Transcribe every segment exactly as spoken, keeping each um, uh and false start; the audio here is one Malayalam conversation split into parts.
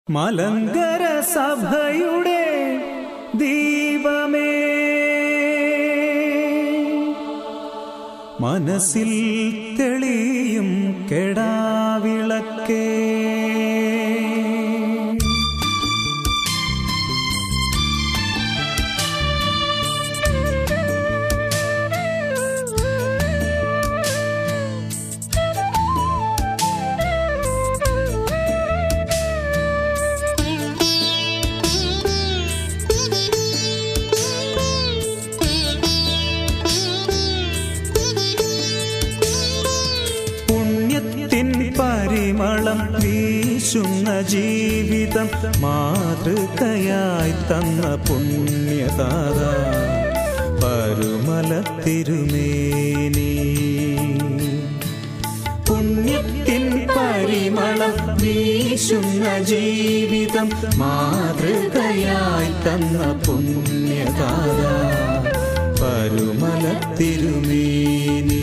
മലങ്കര സഭയുടെ ദീപമേ, മനസ്സിൽ തെളിയും കെടാവിളക്കേ, പരിമളം വീശുന്ന ജീവിതം മാതൃകയായി തന്ന പുണ്യതാത പരുമല തിരുമേനി. പുണ്യത്തിൻ പരിമളം വീശുന്ന ജീവിതം മാതൃകയായി തന്ന പുണ്യതാത പരുമല തിരുമേനി.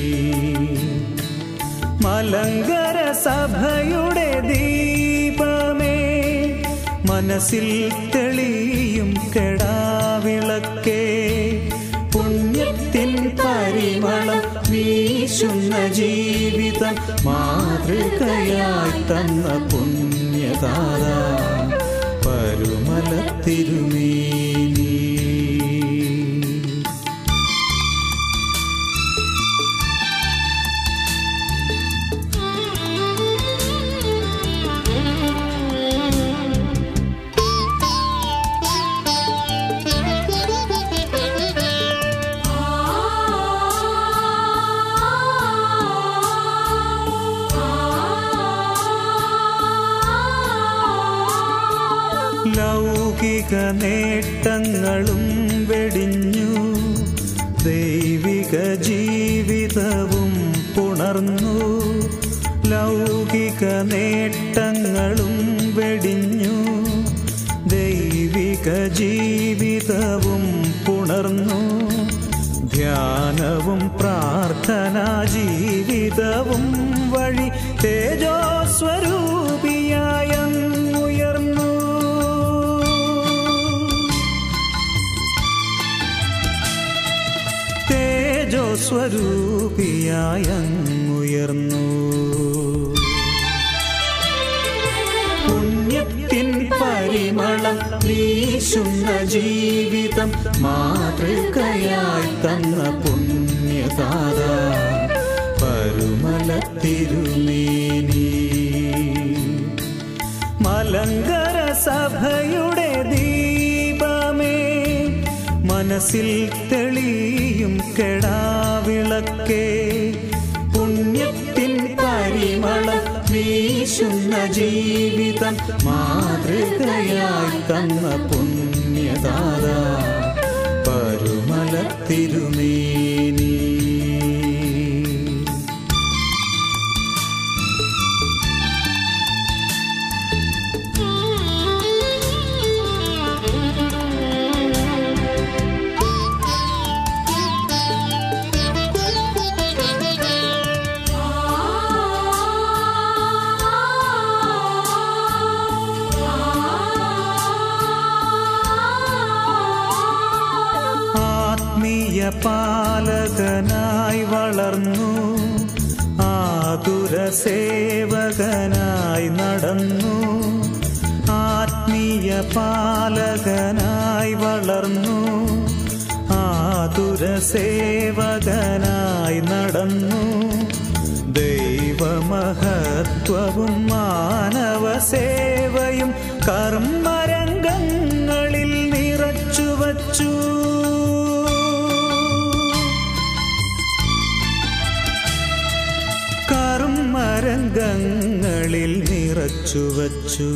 മലങ്കര സഭയുടെ ദീപമേ, മനസ്സിൽ തെളിയും കെടാവിളക്കേ, പുണ്യത്തിൻ പരിമളം വീശുന്ന ജീവിതം മാതൃകയായി തന്ന പുണ്യതാര പരുമല തിരുമേനി. ലൗകിക നേട്ടങ്ങളും വെടിഞ്ഞു, ദൈവിക ജീവിതവും പുണർന്നു. ലൗകിക നേട്ടങ്ങളും വെടിഞ്ഞു, ദൈവിക ജീവിതവും പുണർന്നു. ധ്യാനവും പ്രാർത്ഥനാ ജീവിതവും വഴി തേജോസ്വരൂപിയായുയർന്നു. തേജോസ്വരൂപിയായുയർന്നു. പുണ്യത്തിൻ പരിമളം വീശുന്ന ജീവിതം മാതൃകയായി തന്ന പുണ്യതാര പരുമല തിരുമേനി. മലങ്കര സഭയുടെ ദീപമേ, മനസ്സിൽ തെളിയും കെടാവിളക്കേ, പുണ്യത്തിൻ പരിമളം വീശുന്ന ജീവിതം മാതൃകയായി തന്ന പുണ്യതാര പരുമല തിരുമേനി. പാലകനായി വളർന്നു, ആതുര സേവകനായി നടന്നു. ആത്മീയ പാലകനായി വളർന്നു, ആതുര സേവകനായി നടന്നു. ദൈവമഹത്വവും മാനവ സേവയും കർമ്മരംഗങ്ങളിൽ നിറച്ചുവച്ചു. കർമ്മരംഗങ്ങളിൽ നിറച്ചുവച്ചു.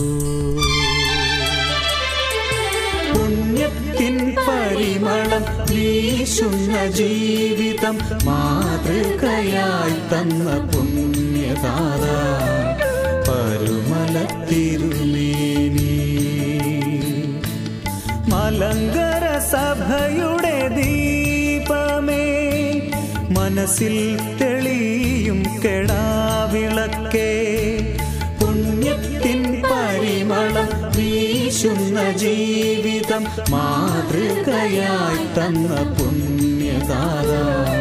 പുണ്യത്തിൻ പരിമളം വീശുന്ന ജീവിതം മാതൃകയായി തന്ന പുണ്യതാര പരുമല തിരുമേനി. മലങ്കര സഭയുടെ ദീപമേ, മനസ്സിൽ തെളിയും കെടാവിളക്കേ, പുണ്യത്തിൻ പരി പരിമളം വീശുന്ന ജീവിതം മാതൃകയായി തന്ന പുണ്യതാര.